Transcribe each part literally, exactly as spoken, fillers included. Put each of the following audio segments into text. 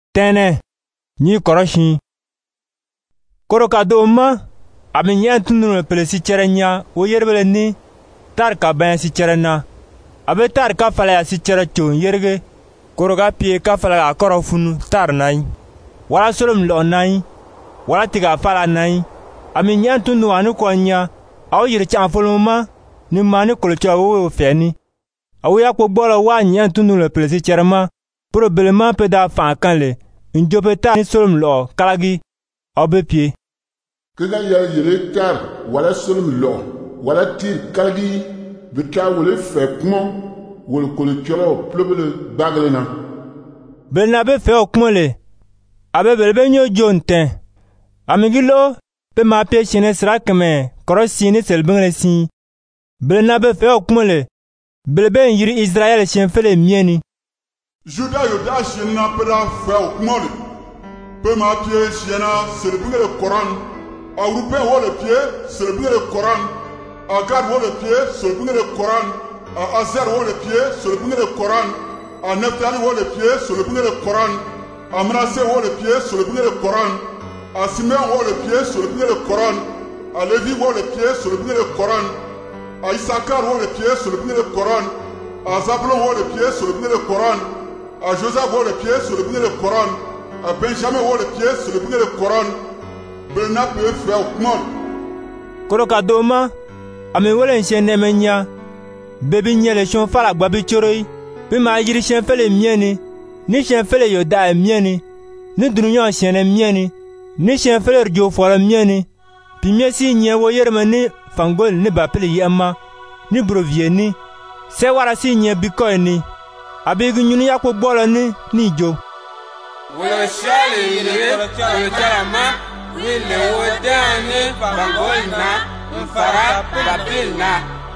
Tene ni koroshin koroka doma aminyan tununu pele si cherenya wo yerbele ni tar ka ban si cherena abe tar ka fala ya si chera chon yerge koroka pie ka fala ka korofunu tar nai wala solom lo nai wala tiga fala nai aminyan tununu anu konya aw yir cha foloma ni mani kolcha wo feni awuya ko bolo wa nyan tununu pele si cherema probablement pe da fa kanle njopeta ni solom lo kalagi obepie kega ya yele tar wala solom lo wala tir kalagi bita wole fe kuma wol kolo choro plobele baglena belna be fe okmole abe belbe nyo jonten amigilo pe ma pe chene srakme korosini selbengre si belna be fe okmole belbe yiri Israël chen fele mieni Juda yoda shena peda fe okmole pe ma pie shena selbengre Coran a Europe wo le pie selbengre Coran a Gad wo le pie selbengre Coran a Azer wo le pie selbengre Coran a Naphtali wo le pie selbengre Coran a Manasseh wo le pie selbengre Coran a Simeon wo le pie selbengre Coran a Levi wo le pie selbengre Coran a Issachar wo le pie selbengre Coran a Zabulon wo le pie selbengre Coran a Joseph wo le pie selbengre Coran a Benjamin wo le pie selbengre Coran belna pe fe okmol koroka doma ami wolen chene menya bebi nyele chon fala gbabi choroi pe ma yiri chen fele mieni ni chen fele yoda mieni ni dunyo chene mieni ni chen fele rjo fola mieni pi miesi nye wo yerma ni fangol ni bapele yema ni brovie ni se wara si nye bikoy ni abigi nyunu yakwo bolo ni ni jo wolo shale yire wolo charama wile wodane fangol na mfara bapil na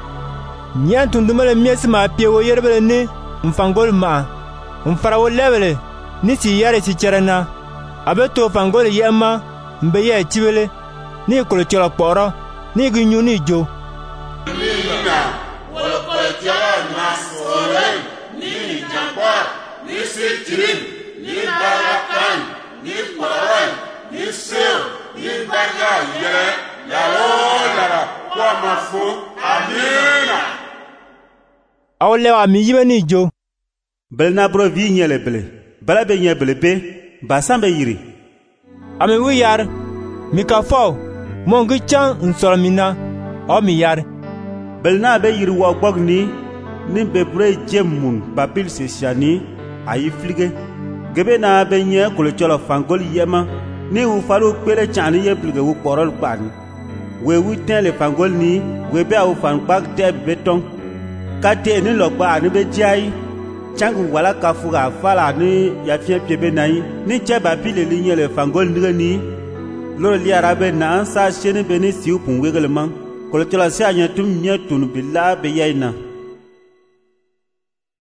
nyan tundumele miesi ma pie wo yerbele ni mfangol ma mfara wo lebele ni si yare si cherena abeto fangol yema mbe ye chibele ni kolo cholo kporo ni ginyu ni jo Nina wolo kolo cholo na soren ni jampa ni sitrin ni barakan ni paran ni sel ni baga yere la ola kwa mafu amina awle wa mi yibe ni jo belna bro vi nyele bele bala be nye bele be ba sambe yiri ami wi yar mi ka fo mo ngi chan nsolmina o mi yar belna be yiri wo gbogni ni be bre jemun babil se shani ayi flige gebe na be nye kolo cholo fangol yema ni u falu pele chani ye plige wu porol pani we wu ten le fangol ni we be au fan bag de beton kate ni logba ni be jai changu wala kafuga fala ni ya fie piebe nai ni che babil le nye le fangol ni lo li arabe na sa chene be ni siu pun wegelman kolo cholo sia nya tum nye tun billa be yaina